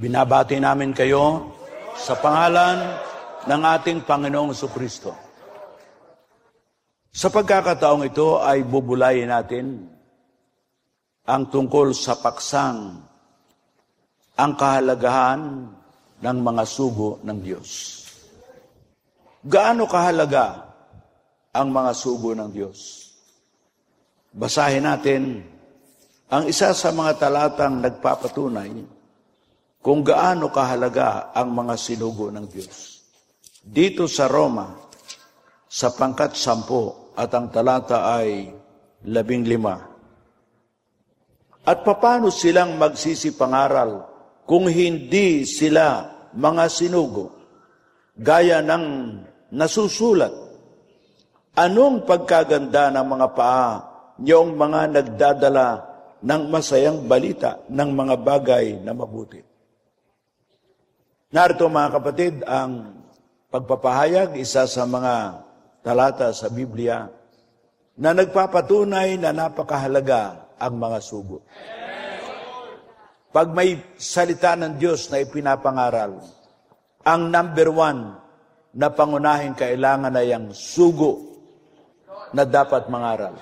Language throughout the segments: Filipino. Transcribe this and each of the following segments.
Binabati namin kayo sa pangalan ng ating Panginoong Jesucristo. Sa pagkakataong ito ay bubulayin natin ang tungkol sa paksang, ang kahalagahan ng mga sugo ng Diyos. Gaano kahalaga ang mga sugo ng Diyos? Basahin natin ang isa sa mga talatang nagpapatunay kung gaano kahalaga ang mga sinugo ng Diyos. Dito sa Roma, sa pangkat 10 at ang talata ay 15. At paano silang magsisipangaral kung hindi sila mga sinugo? Gaya ng nasusulat, anong pagkaganda ng mga paa niyong mga nagdadala ng masayang balita ng mga bagay na mabuti. Narito mga kapatid, ang pagpapahayag, isa sa mga talata sa Biblia na nagpapatunay na napakahalaga ang mga sugo. Pag may salita ng Diyos na ipinapangaral, ang number 1 na pangunahing kailangan ay ang sugo na dapat mangaral.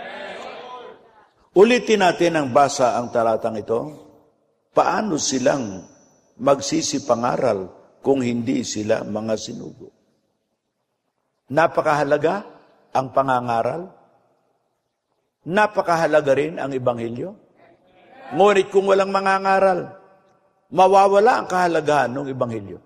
Ulitin natin ang basa ang talatang ito. Paano silang magsisipangaral kung hindi sila mga sinugo? Napakahalaga ang pangangaral. Napakahalaga rin ang Ebanghelyo. Ngunit kung walang mangangaral, mawawala ang kahalagahan ng Ebanghelyo.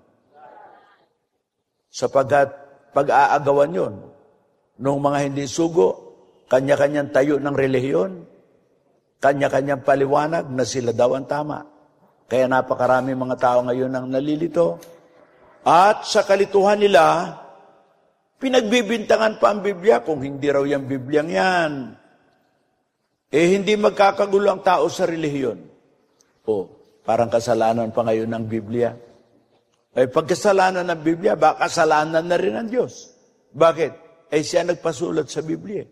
Sapagkat pag-aagawan yon ng mga hindi sugo, kanya-kanyang tayo ng relihiyon, kanya-kanyang paliwanag na sila daw ang tama. Kaya napakarami mga tao ngayon ang nalilito. At sa kalituhan nila, pinagbibintangan pa ang Biblia kung hindi raw yung Bibliang yan. Hindi magkakagulo ang tao sa relihiyon. Parang kasalanan pa ngayon ng Biblia. Pagkasalanan ng Biblia, baka kasalanan na rin ng Diyos. Bakit? Siya nagpasulat sa Biblia.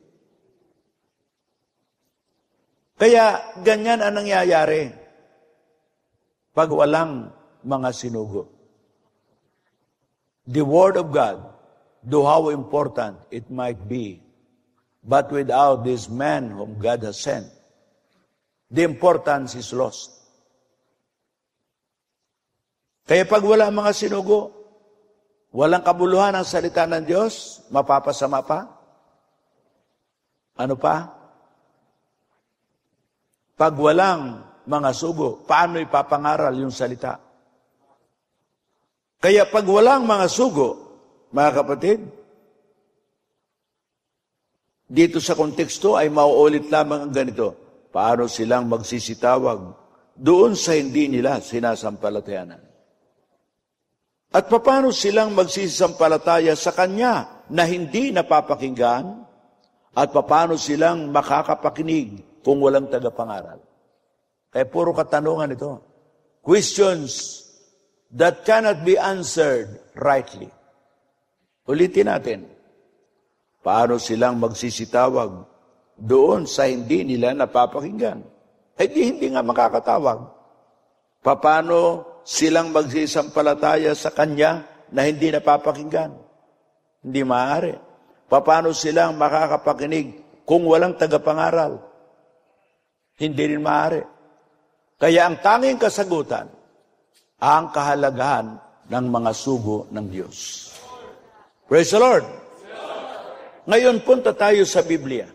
Kaya ganyan ang nangyayari pag walang mga sinugo. The Word of God, though how important it might be, but without this man whom God has sent, the importance is lost. Kaya pag wala mga sinugo, walang kabuluhan ang salita ng Diyos, mapapasama pa. Ano pa? Pag walang mga sugo, paano ipapangaral yung salita? Kaya pag walang mga sugo, mga kapatid, dito sa konteksto ay mauulit lamang ang ganito. Paano silang magsisitawag doon sa hindi nila sinasampalatayanan? At paano silang magsisampalataya sa Kanya na hindi napapakinggan? At paano silang makakapakinig kung walang tagapangaral? Kaya puro katanungan ito. Questions that cannot be answered rightly. Ulitin natin. Paano silang magsisitawag doon sa hindi nila napapakinggan? Hindi nga makakatawag. Paano silang magsisampalataya sa Kanya na hindi napapakinggan? Hindi maaari. Paano silang makakapakinig kung walang tagapangaral? Hindi rin maaari. Kaya ang tanging kasagutan, ang kahalagahan ng mga sugo ng Diyos. Praise the Lord! Ngayon, punta tayo sa Biblia.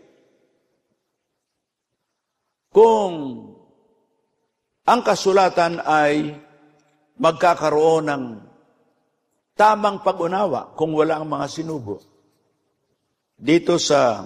Kung ang kasulatan ay magkakaroon ng tamang pag-unawa kung wala ang mga sinugo. Dito sa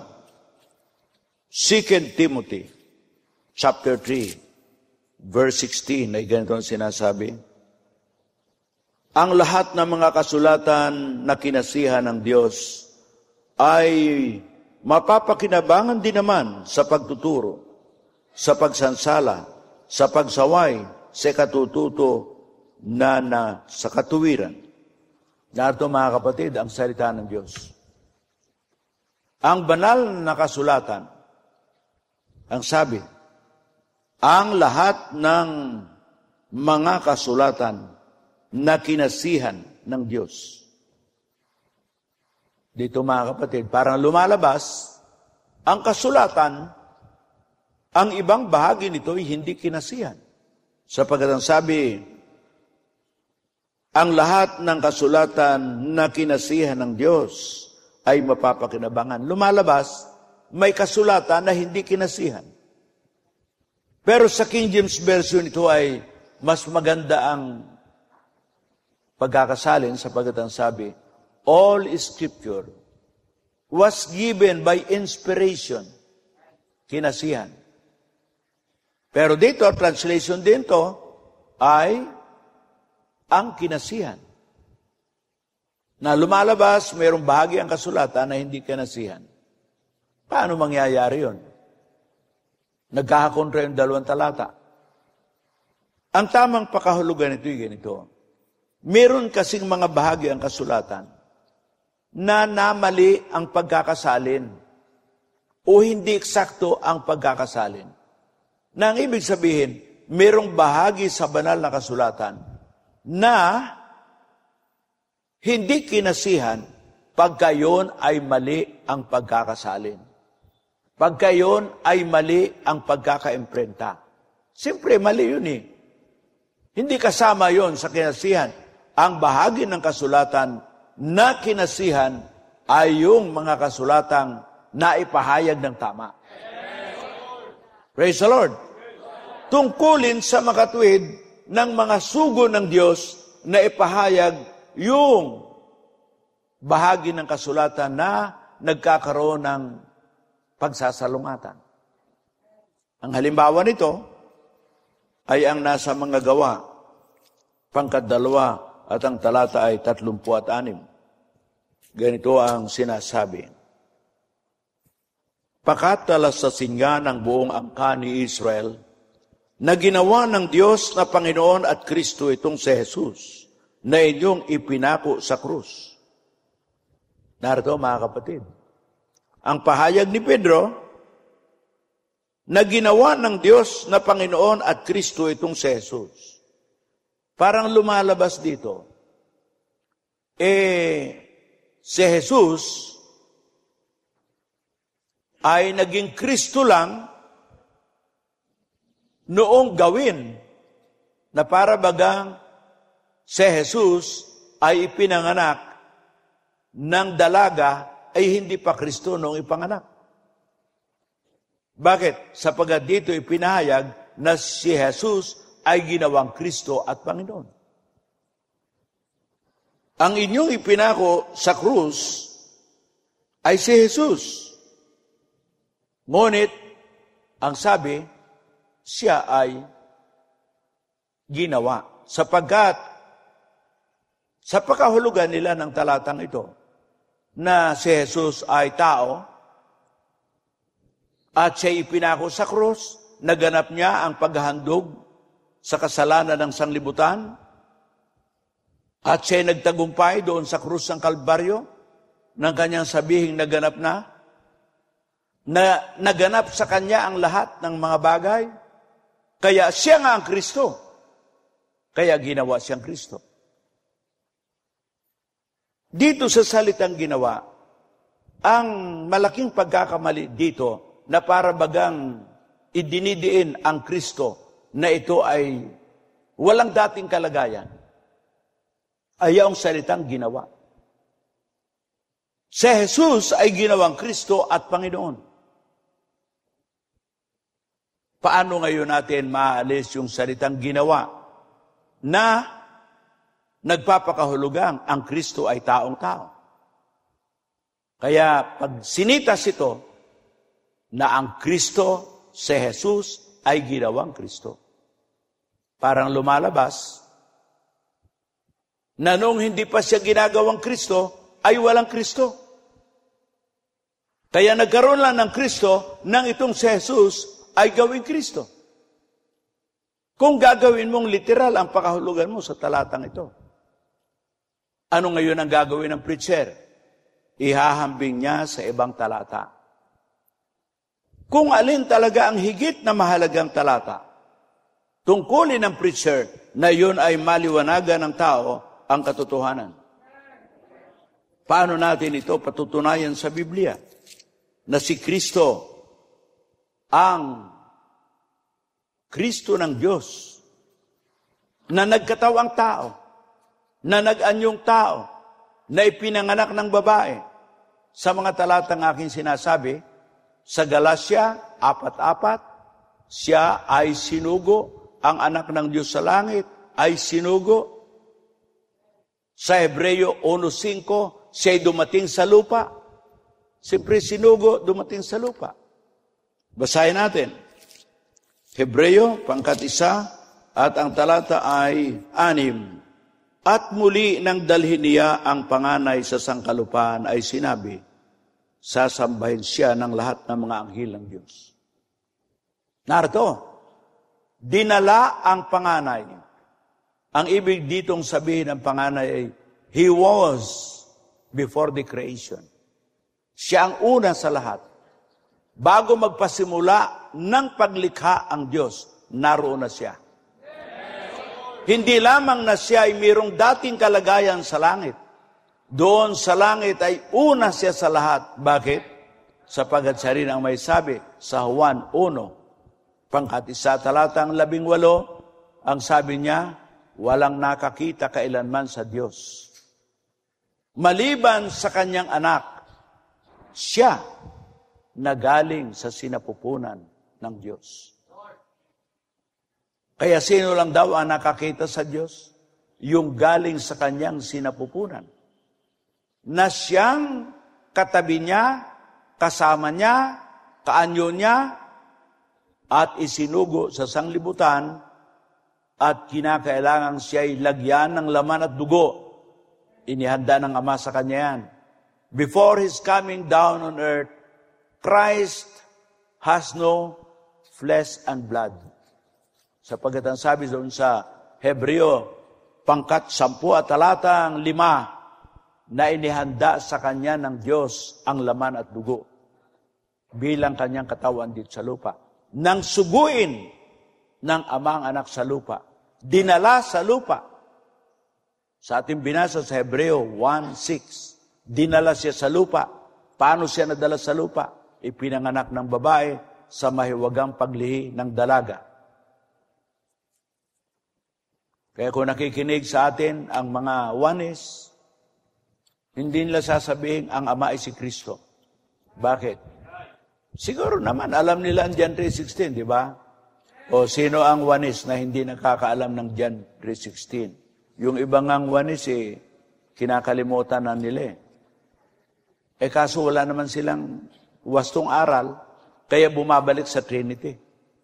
2 Timothy chapter 3, verse 16, ay ganito ang sinasabi. Ang lahat ng mga kasulatan na kinasihan ng Diyos ay mapapakinabangan din naman sa pagtuturo, sa pagsansala, sa pagsaway, sa katututo na sa katuwiran. Narito mga kapatid, ang salita ng Diyos. Ang banal na kasulatan, ang sabi, ang lahat ng mga kasulatan na kinasihan ng Diyos. Dito mga kapatid, parang lumalabas, ang kasulatan, ang ibang bahagi nito ay hindi kinasihan. Sapagkat ang sabi, ang lahat ng kasulatan na kinasihan ng Diyos ay mapapakinabangan. Lumalabas, may kasulatan na hindi kinasihan. Pero sa King James Version ito ay mas maganda ang pagkakasalin sapagkat ang sabi, all Scripture was given by inspiration, kinasihan. Pero dito, translation din to ay ang kinasihan. Na lumalabas, mayroong bahagi ang kasulatan na hindi kinasihan. Paano mangyayari yun? Nagkakakontra yung dalawang talata. Ang tamang pakahulugan ito ay ganito. Meron kasing mga bahagi ang kasulatan na namali ang pagkakasalin o hindi eksakto ang pagkakasalin. Na ang ibig sabihin, merong bahagi sa banal na kasulatan na hindi kinasihan pagka yun ay mali ang pagkakasalin. Pagka yun ay mali ang pagkakaimprenta. Siyempre, mali yun eh. Hindi kasama yun sa kinasihan. Ang bahagi ng kasulatan na kinasihan ay yung mga kasulatang naipahayag ng tama. Praise the Lord. Tungkulin sa makatuwid ng mga sugo ng Diyos na ipahayag yung bahagi ng kasulatan na nagkakaroon ng pagsasalungatan. Ang halimbawa nito ay ang nasa mga gawa, 2 at ang talata ay 36. Ganito ang sinasabi. Pakatalasasin nga ng buong angka ni Israel na ginawa ng Diyos na Panginoon at Kristo itong si Jesus na inyong ipinako sa krus. Narito mga kapatid, ang pahayag ni Pedro na ginawa ng Diyos na Panginoon at Kristo itong si Jesus. Parang lumalabas dito, si Jesus ay naging Kristo lang noong gawin na para bagang si Jesus ay ipinanganak ng dalaga ay hindi pa Kristo noong ipanganak. Bakit? Sapagkat dito ipinahayag na si Jesus ay ginawang Kristo at Panginoon. Ang inyong ipinako sa krus ay si Jesus. Ngunit, ang sabi, siya ay ginawa. Sapagkat, sa pakahulugan nila ng talatang ito, na si Jesus ay tao, at siya ipinako sa krus, naganap niya ang paghahandog sa kasalanan ng sanglibutan, at siya nagtagumpay doon sa krus ng Kalbaryo, ng kanyang sabihing naganap na naganap sa kanya ang lahat ng mga bagay, kaya siya nga ang Kristo, kaya ginawa siyang Kristo. Dito sa salitang ginawa, ang malaking pagkakamali dito na para bagang idinidiin ang Kristo na ito ay walang dating kalagayan, ay ang salitang ginawa. Si Jesus ay ginawang Kristo at Panginoon. Paano ngayon natin maalis yung salitang ginawa na nagpapakahulugang ang Kristo ay taong-tao? Kaya pag sinitas ito na ang Kristo, si Jesus, ay ginawang Kristo, parang lumalabas na noong hindi pa siya ginagawang Kristo, ay walang Kristo. Kaya nagkaroon lang ng Kristo nang itong si Jesus ay gawing Kristo. Kung gagawin mong literal ang pakahulugan mo sa talatang ito, ano ngayon ang gagawin ng preacher? Ihahambing niya sa ibang talata. Kung alin talaga ang higit na mahalagang talata, Tungkulin ng preacher na yun ay maliwanagan ng tao ang katotohanan. Paano natin ito patutunayan sa Biblia? Na si Kristo, ang Kristo ng Diyos, na nagkatawang tao, na nag-anyong tao, na ipinanganak ng babae. Sa mga talatang aking sinasabi, sa Galatia 4:4, siya ay sinugo, ang anak ng Diyos sa langit ay sinugo. Sa Hebreo 1:5, siya ay dumating sa lupa. Siyempre sinugo, dumating sa lupa. Basahin natin. Hebreo, 1, at ang talata ay 6. At muli nang dalhin niya ang panganay sa sangkalupaan ay sinabi, sasambahin siya ng lahat ng mga anghel ng Diyos. Narito, dinala ang panganay. Ang ibig ditong sabihin ng panganay ay, He was before the creation. Siya ang una sa lahat. Bago magpasimula ng paglikha ang Diyos, naroon na siya. Hindi lamang na siya ay mayroong dating kalagayan sa langit. Doon sa langit ay una siya sa lahat. Bakit? Sapagat siya rin ang may sabi sa Juan 1, 1, talatang 18, ang sabi niya, walang nakakita kailanman sa Diyos. Maliban sa kanyang anak, siya na galing sa sinapupunan ng Diyos. Kaya sino lang daw ang nakakita sa Diyos? Yung galing sa kanyang sinapupunan. Na siyang katabi niya, kasama niya, kaanyo niya, at isinugo sa sanglibutan, at kinakailangan siya ay lagyan ng laman at dugo. Inihanda ng Ama sa kanya yan. Before His coming down on earth, Christ has no flesh and blood. Sapagat ang sabi doon sa Hebreo, 10 at talatang 5, na inihanda sa kanya ng Diyos ang laman at dugo bilang kanyang katawan dito sa lupa. Nang suguin ng Ama ang anak sa lupa, dinala sa lupa. Sa ating binasa sa Hebreo 1:6, dinala siya sa lupa. Paano siya nadala sa lupa? Ipinanganak ng babae sa mahiwagang paglihi ng dalaga. Kaya kung nakikinig sa atin ang mga Juanes, hindi nila sasabihin ang Ama ay si Kristo. Bakit? Siguro naman, alam nila ang John 3:16, di ba? O sino ang Juanes na hindi nakakaalam ng John 3:16? Yung ibang ang Juanes, kinakalimutan na nila. Kaso wala naman silang wastong aral, kaya bumabalik sa Trinity.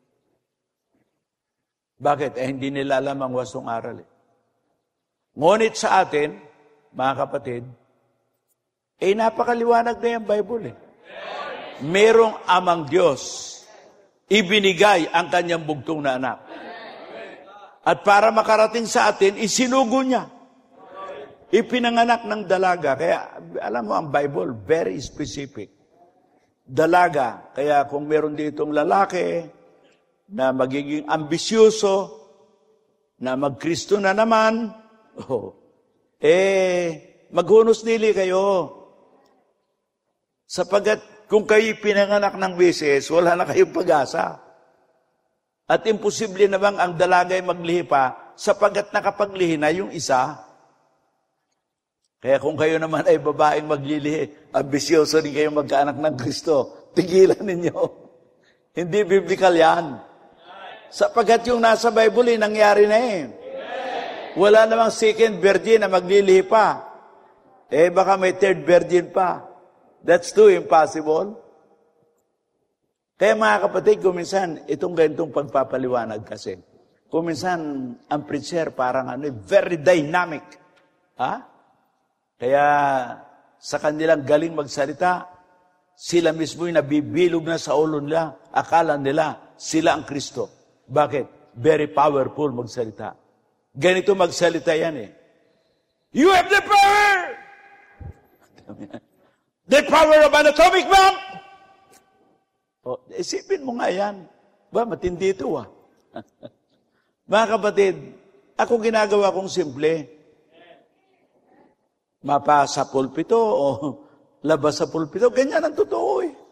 Bakit? Hindi nila alam ang wastong aral. Ngunit sa atin, mga kapatid, napakaliwanag na yung Bible. Merong amang Diyos, ibinigay ang kanyang bugtong na anak. At para makarating sa atin, isinugo niya. Ipinanganak ng dalaga. Kaya, alam mo, ang Bible, very specific. Dalaga. Kaya kung meron ditong lalaki na magiging ambisyoso, na magkristo na naman, maghunos nili kayo. Sapagat kung kayo pinanganak ng beses, wala na kayong pag-asa. At imposible namang ang dalaga ay maglihi pa, sapagat nakapaglihi na yung isa. Kaya kung kayo naman ay babaeng maglilihi, ambisyoso rin kayo magkaanak ng Kristo, tigilan ninyo. Hindi biblical yan. Sapagat yung nasa Bible, nangyari na . Wala namang second virgin na maglilihi pa. Baka may third virgin pa. That's too impossible. Kaya mga kapatid, kuminsan, itong ganitong pagpapaliwanag kasi. Kuminsan, ang preacher parang very dynamic. Kaya sa kanilang galing magsalita, sila mismo yung nabibilog na sa ulo nila. Akala nila, sila ang Kristo. Bakit? Very powerful magsalita. Ganito magsalita yan . You have the power! The power of an atomic bomb! Isipin mo nga yan. Matindi ito . Mga kapatid, ako ginagawa kong simple. Mapa sa pulpito o labas sa pulpito, ganyan ang totoo eh.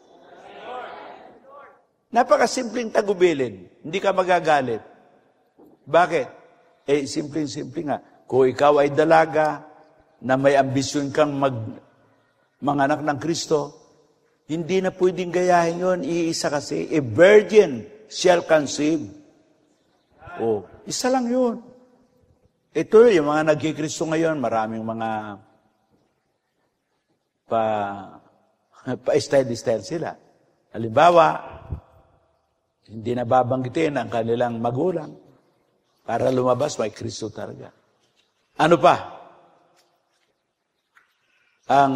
Napakasimpleng tagubilin. Hindi ka magagalit. Bakit? Simpleng-simple nga. Kung ikaw ay dalaga na may ambisyon kang manganak ng Kristo, hindi na pwedeng gayahin yun. Iisa kasi. A virgin shall conceive. Isa lang yun. Ito, yung mga nagkikristo ngayon, maraming mga pa-style-style sila. Halimbawa, hindi na babanggitin ang kanilang magulang para lumabas may Kristo talaga. Ano pa? Ang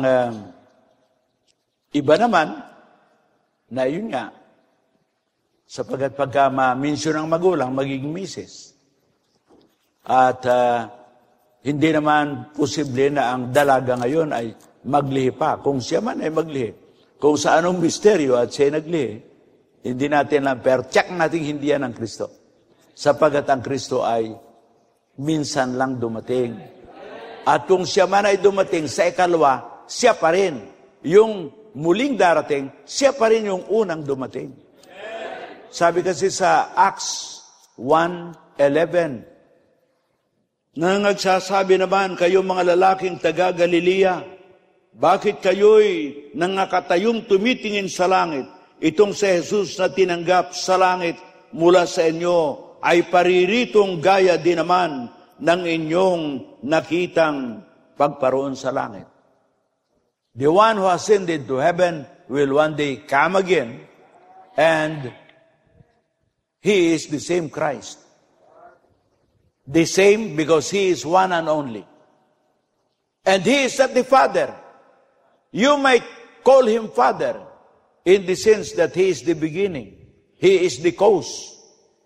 iba naman, na yun nga, sapagat pagka ma-mention ang magulang, magiging misis. At hindi naman posible na ang dalaga ngayon ay maglihi pa. Kung siya man ay maglihi. Kung sa anong misteryo at siya naglihi, hindi natin lang, pero check natin hindi yan ang Kristo. Sapagat ang Kristo ay minsan lang dumating. At kung siya man ay dumating sa ikalawa, siya pa rin. Yung muling darating, siya pa rin yung unang dumating. Sabi kasi sa Acts 1:11, na nagsasabi naman kayo mga lalaking taga Galilea, bakit kayo'y nangakatayong tumitingin sa langit? Itong si Jesus na tinanggap sa langit mula sa inyo ay pariritong gaya din naman ng inyong nakitang pagparoon sa langit. The one who ascended to heaven will one day come again, and He is the same Christ. The same because He is one and only. And He is not the Father. You might call Him Father, in the sense that He is the beginning. He is the cause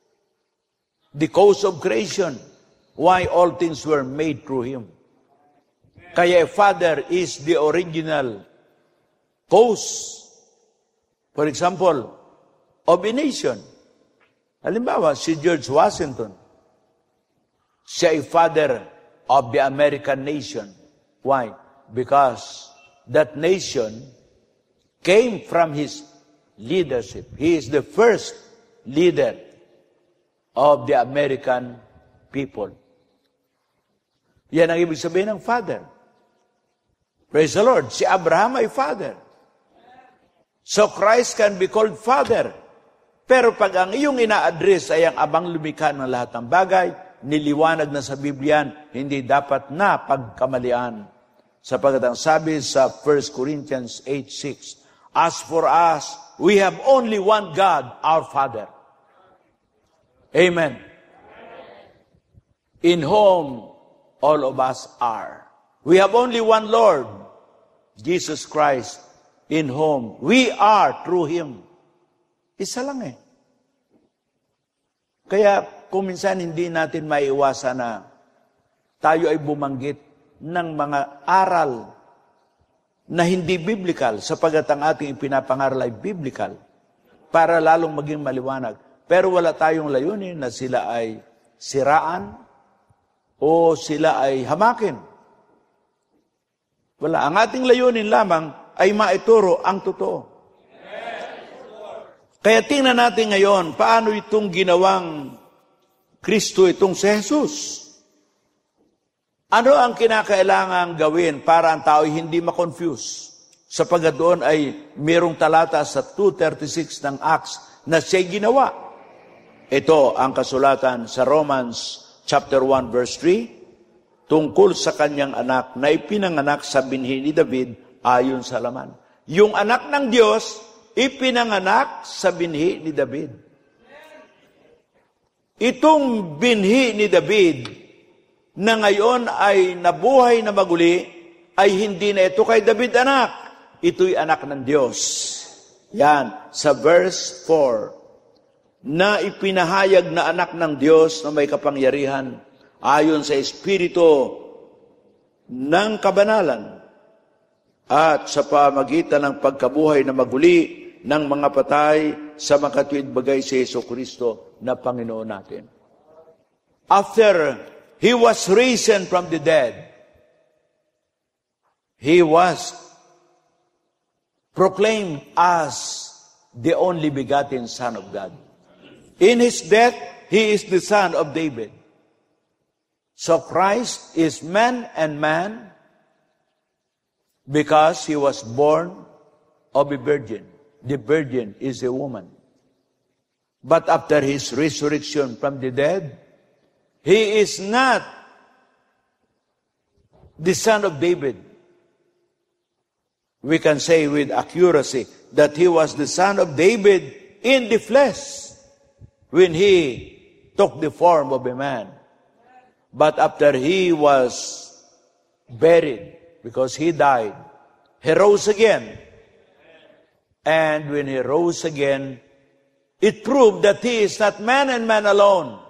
of creation, why all things were made through Him. Kaya Father is the original cause, for example, of a nation. Halimbawa, si George Washington, siya ay father of the American nation. Why? Because that nation came from his leadership. He is the first leader of the American people. Yan ang ibig sabihin ng father. Praise the Lord. Si Abraham ay father. So Christ can be called father. Pero pag ang iyong ina-address ay ang abang lumikha ng lahat ng bagay, niliwanag na sa Biblia, hindi dapat na pagkamalian. Sapagat ang sabi sa 1 Corinthians 8:6, as for us, we have only one God, our Father. Amen. In whom all of us are. We have only one Lord, Jesus Christ, in whom we are through Him. Isa lang eh. Kaya kung minsan hindi natin maiiwasan na tayo ay bumanggit ng mga aral na hindi biblical, sapagat ang ating ipinapangaral ay biblical, para lalong maging maliwanag. Pero wala tayong layunin na sila ay siraan o sila ay hamakin. Wala. Ang ating layunin lamang ay maituro ang totoo. Kaya tingnan natin ngayon, paano itong ginawang Kristo, itong si Jesus. Ano ang kinakailangang gawin para ang tao hindi ma-confuse? Sapagat doon ay mayroong talata sa 2:36 ng Acts na siya'y ginawa. Ito ang kasulatan sa Romans chapter 1 verse 3, tungkol sa kanyang anak na ipinanganak sa binhi ni David ayon sa laman. Yung anak ng Diyos, ipinanganak sa binhi ni David. Itong binhi ni David, na ngayon ay nabuhay na maguli, ay hindi na ito kay David anak. Ito'y anak ng Diyos. Yan, sa verse 4, na ipinahayag na anak ng Diyos na may kapangyarihan ayon sa Espiritu ng kabanalan at sa pamagitan ng pagkabuhay na maguli ng mga patay sa makatuwid bagay si Jesu Kristo na Panginoon natin. after he was risen from the dead, he was proclaimed as the only begotten Son of God. In his death, he is the Son of David. So Christ is man and man because he was born of a virgin. The virgin is a woman. But after his resurrection from the dead, he is not the Son of David. We can say with accuracy that he was the Son of David in the flesh when he took the form of a man. But after he was buried, because he died, he rose again. And when he rose again, it proved that he is not man and man alone.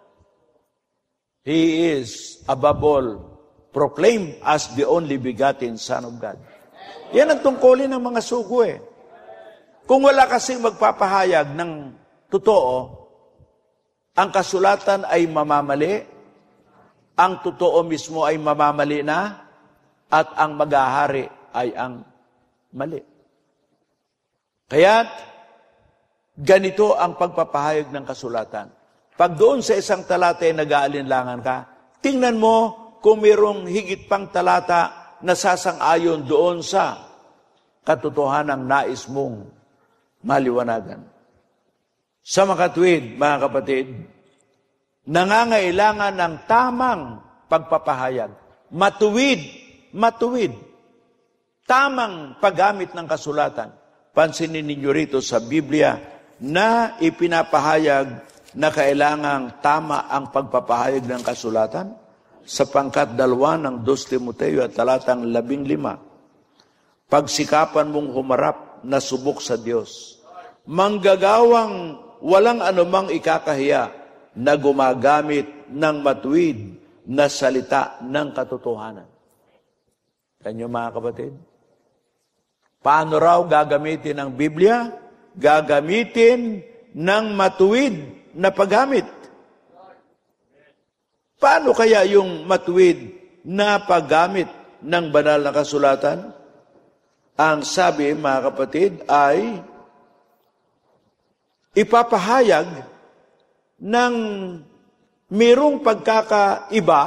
He is, above all, proclaimed as the only begotten Son of God. Yan ang tungkulin ng mga sugo eh. Kung wala kasing magpapahayag ng totoo, ang kasulatan ay mamamali, ang totoo mismo ay mamamali na, at ang maghahari ay ang mali. Kaya't, ganito ang pagpapahayag ng kasulatan. Pag doon sa isang talata ay nag-aalinlangan ka, tingnan mo kung mayroong higit pang talata na sasang-ayon doon sa katotohanang nais mong maliwanagan. Sa makatuwid, mga kapatid, nangangailangan ng tamang pagpapahayag. Matuwid. Tamang paggamit ng kasulatan. Pansinin ninyo rito sa Biblia na ipinapahayag na kailangang tama ang pagpapahayag ng kasulatan sa pangkat 2 ng 2 Timoteo at talatang 15. Pagsikapan mong humarap na subok sa Diyos. Manggagawang walang anumang ikakahiya na gumagamit ng matuwid na salita ng katotohanan. Kanyo mga kapatid? Paano raw gagamitin ang Biblia? Gagamitin ng matuwid na paggamit. Paano kaya yung matuwid na paggamit ng banal na kasulatan? Ang sabi, mga kapatid, ay ipapahayag ng mayroong pagkakaiba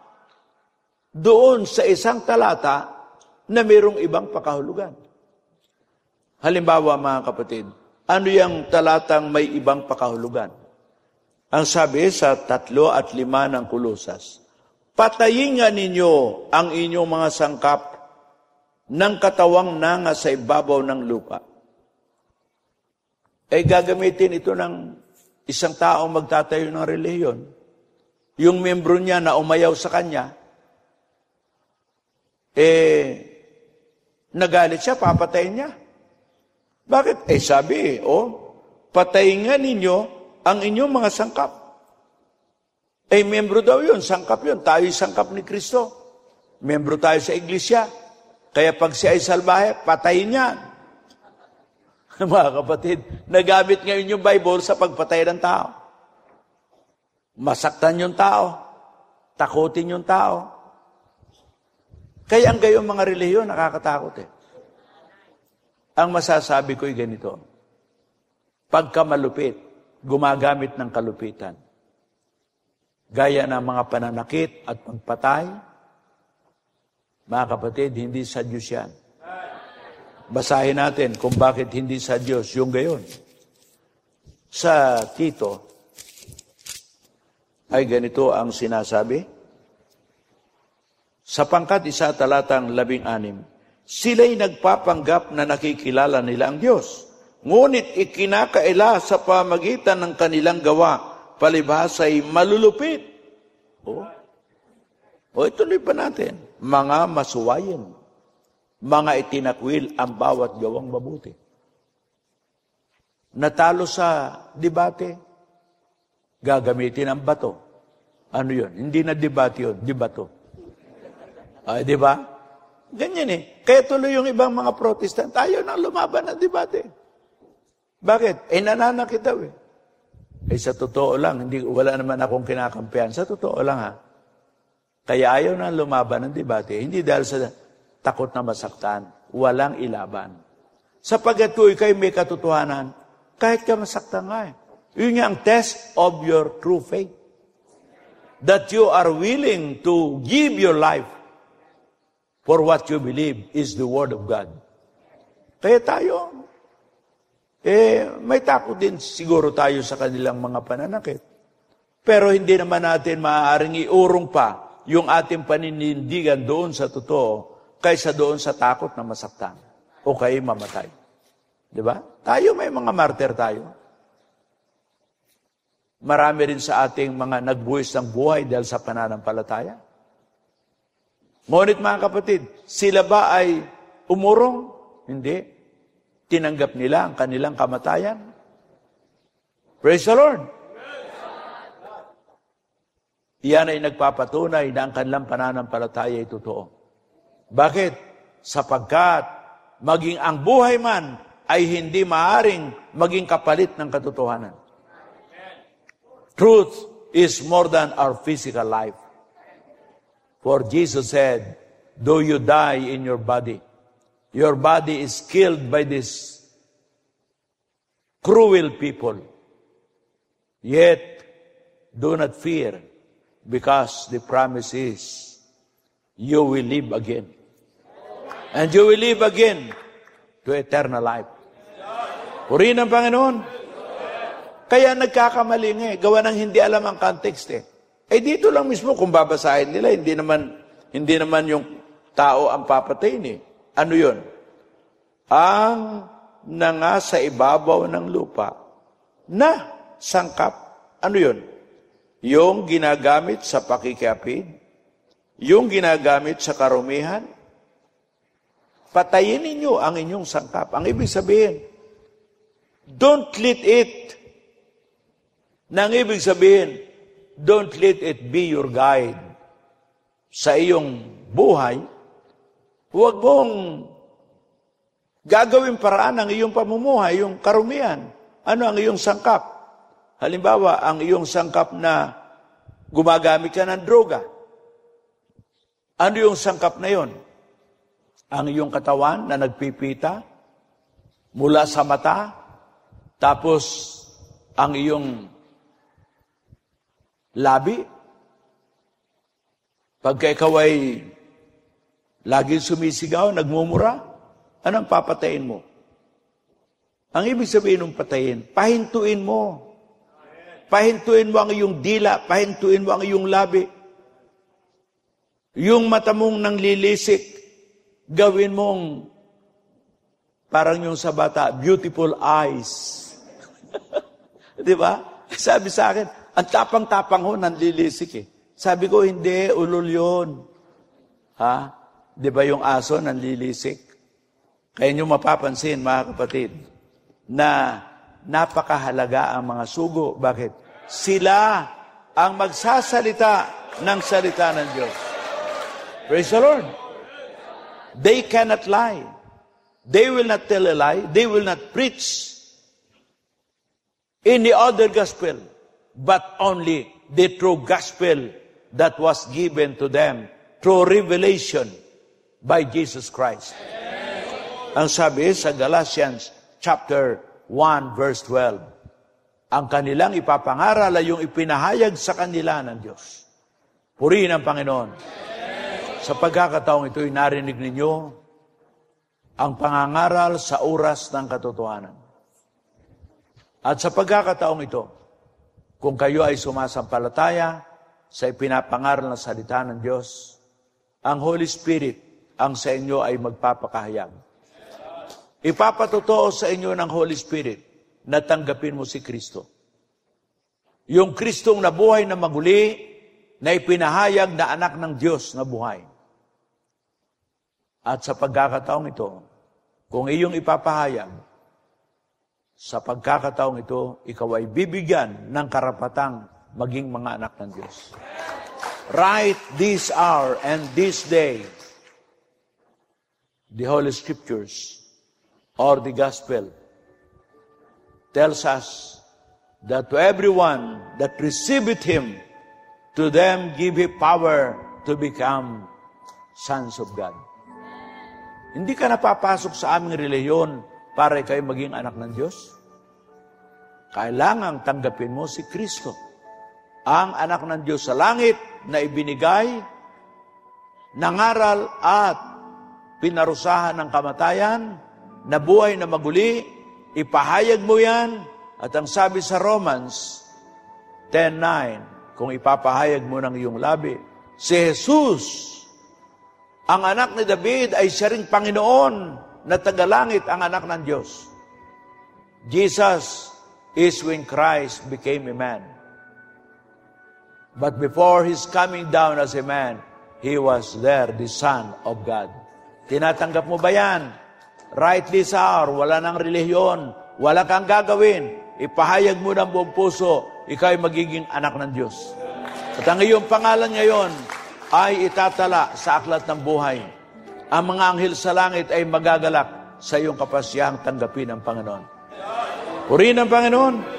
doon sa isang talata na mayroong ibang pakahulugan. Halimbawa, mga kapatid, ano yung talatang may ibang pakahulugan? Ang sabi sa 3 at 5 ng Kolosas, patayin nga ninyo ang inyong mga sangkap ng katawang nanga sa ibabaw ng lupa. Ay gagamitin ito ng isang taong magtatayo ng relihiyon. Yung membro niya na umayaw sa kanya, nagalit siya, papatayin niya. Bakit? Sabi, patayin nga ninyo ang inyong mga sangkap. Membro daw yun, sangkap yun. Tayo'y sangkap ni Kristo. Membro tayo sa iglesia. Kaya pag siya ay salbahe, patayin niya. Mga kapatid, nagamit ngayon yung Bible sa pagpatay ng tao. Masaktan yung tao. Takutin yung tao. Kaya ang gayong mga relihiyon, nakakatakot eh. Ang masasabi ko'y ganito. Pagka malupit, gumagamit ng kalupitan. Gaya ng mga pananakit at pagpatay, mga kapatid, hindi sa Diyos yan. Basahin natin kung bakit hindi sa Diyos yung gayon. Sa Tito, ay ganito ang sinasabi. Sa pangkat 1 talatang 16, sila'y nagpapanggap na nakikilala nila ang Diyos. Ngunit ikinakaila sa pamagitan ng kanilang gawa, palibhasa'y malulupit. Ituloy pa natin. Mga masuwayin, mga itinakwil ang bawat gawang mabuti. Natalo sa debate, gagamitin ang bato. Ano yun? Hindi na debate yun, debato. Di ba? Ganyan eh. Kaya tuloy yung ibang mga protestant, ayaw nang lumaban ng debate. Bakit? Nananakit daw eh. Sa totoo lang, wala naman akong kinakampihan. Sa totoo lang ha. Kaya ayaw na lumaban ng debate, hindi dahil sa takot na masaktan. Walang ilaban. Sapagkat kung ikay may katotohanan, kahit ka masaktan nga eh. Yun nga ang test of your true faith. That you are willing to give your life for what you believe is the Word of God. Kaya tayo, may takot din siguro tayo sa kanilang mga pananakit. Pero hindi naman natin maaaring iurong pa yung ating paninindigan doon sa totoo kaysa doon sa takot na masaktan o kay mamatay. Diba? Tayo may mga martyr tayo. Marami rin sa ating mga nagbuwis ng buhay dahil sa pananampalataya. Ngunit mga kapatid, sila ba ay umurong? Hindi. Tinanggap nila ang kanilang kamatayan. Praise the Lord! Iyan ay nagpapatunay na ang kanilang pananampalataya ay totoo. Bakit? Sapagkat maging ang buhay man ay hindi maaring maging kapalit ng katotohanan. Truth is more than our physical life. For Jesus said, though you die in your body is killed by these cruel people. Yet, do not fear, because the promise is, you will live again. And you will live again to eternal life. Purihin ang Panginoon. Kaya nagkakamali nga gawa ng hindi alam ang context dito lang mismo kung babasahin nila, hindi naman yung tao ang papatayin Ano yun? Ang nanga sa ibabaw ng lupa na sangkap. Ano yun? Yung ginagamit sa pakikiapid, yung ginagamit sa karumihan, patayin ninyo ang inyong sangkap. Ang ibig sabihin, don't let it. Nang ibig sabihin, don't let it be your guide sa iyong buhay. Huwag mong gagawin paraan ang iyong pamumuhay, yung karumihan. Ano ang iyong sangkap? Halimbawa, ang iyong sangkap na gumagamit ka ng droga. Ano yung sangkap na yon? Ang iyong katawan na nagpipita mula sa mata, tapos ang iyong labi. Pagka ikaw ay laging sumisigaw, nagmumura, anong papatayin mo? Ang ibig sabihin ng patayin, pahintuin mo. Pahintuin mo ang iyong dila, pahintuin mo ang iyong labi. Yung mata mong nanglilisik, gawin mong parang yung sa bata, beautiful eyes. Di ba? Sabi sa akin, ang tapang-tapang ho, nanlilisik Sabi ko, hindi, ulol yun. Ha? Di ba yung aso nanlilisik? Kaya nyo mapapansin, mga kapatid, na napakahalaga ang mga sugo. Bakit? Sila ang magsasalita ng salita ng Diyos. Praise the Lord. They cannot lie. They will not tell a lie. They will not preach any other gospel, but only the true gospel that was given to them through revelation by Jesus Christ. Ang sabi sa Galatians chapter 1 verse 12, ang kanilang ipapangaral ay yung ipinahayag sa kanila ng Diyos. Purihin ang Panginoon. Sa pagkakataong ito'y narinig ninyo ang pangangaral sa oras ng katotohanan. At sa pagkakataong ito, kung kayo ay sumasampalataya sa ipinapangaral na salita ng Diyos, ang Holy Spirit ang sa inyo ay magpapakahayag. Ipapatotoo sa inyo ng Holy Spirit na tanggapin mo si Kristo. Yung Kristong nabuhay na maguli, na ipinahayag na anak ng Diyos na buhay. At sa pagkakataong ito, kung iyong ipapahayag, sa pagkakataong ito, ikaw ay bibigyan ng karapatang maging mga anak ng Diyos. Right this hour and this day, the Holy Scriptures or the Gospel tells us that to everyone that receiveth him, to them give he power to become sons of God. Hindi ka napapasok sa aming reliyon para kayo maging anak ng Diyos. Kailangang tanggapin mo si Kristo, ang anak ng Diyos sa langit na ibinigay, nangaral at pinarusahan ng kamatayan, nabuhay na maguli, ipahayag mo yan, at ang sabi sa Romans 10:9, kung ipapahayag mo ng iyong labi, si Jesus, ang anak ni David, ay siya ring Panginoon na tagalangit, ang anak ng Diyos. Jesus is when Christ became a man. But before his coming down as a man, he was there, the Son of God. Tinatanggap mo ba yan? Right this hour, wala nang relihiyon, wala kang gagawin. Ipahayag mo ng buong puso, ikaw ay magiging anak ng Diyos. At ang iyong pangalan ngayon ay itatala sa aklat ng buhay. Ang mga anghel sa langit ay magagalak sa iyong kapasiyahang tanggapin ng Panginoon. Purihin ang Panginoon.